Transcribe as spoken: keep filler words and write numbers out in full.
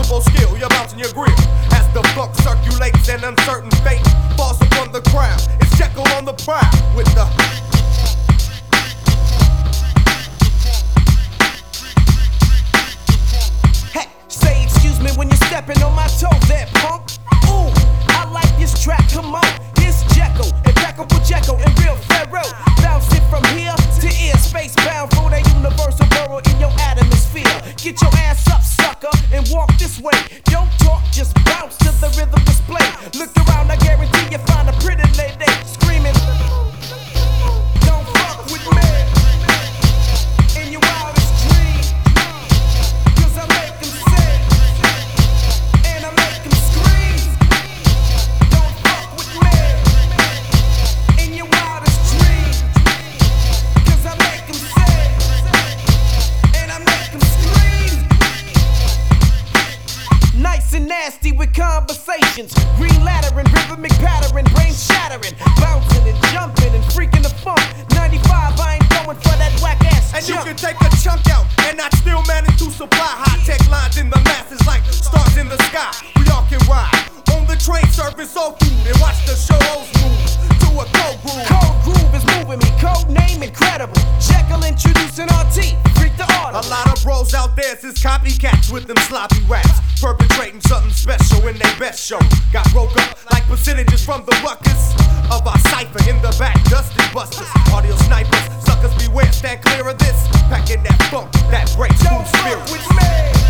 combo skill, you're bouncing your grill. As the funk circulates and uncertain fate falls upon the crowd. It's Jekyll on the prowl with the hey, say excuse me when you're stepping on my toe there, punk. Ooh, I like this track, come on. Here's Jekyll, impeccable Jekyll, and real Pharaoh. Bounce it from here to ear, space bound for that universal burrow in your atmosphere. Get your ass up, sucker, and walk this way. Don't talk, just bounce to the rhythm display. Look around, I guarantee you find a pretty lady screaming, don't fuck with me in your wildest dreams. Cause I make them sick and I make them scream. Don't fuck with me in your wildest dreams. Cause I make them sick and I make them scream. Nice and nasty with conversations, green ladder and rhythmic pattern, brain shattering, bouncing and jumping and freaking the funk. ninety-five, I ain't going for that whack ass and jump. you can take a chunk out and I still manage to supply high-tech lines in the masses like stars in the sky. We all can ride on the train service all through and watch the shows move to a cold groove. Cold groove is moving me, code name incredible. Jekyll introducing R T, freak the order. A lot of bros out there is copycats with them sloppy raps, perpetrating something special in their best show. Got broke up like percentages from the ruckus of our cipher in the back, dusty busters, audio snipers, suckers beware, stand clear of this. Packing that funk, that breaks Don't true fuck spirit. with me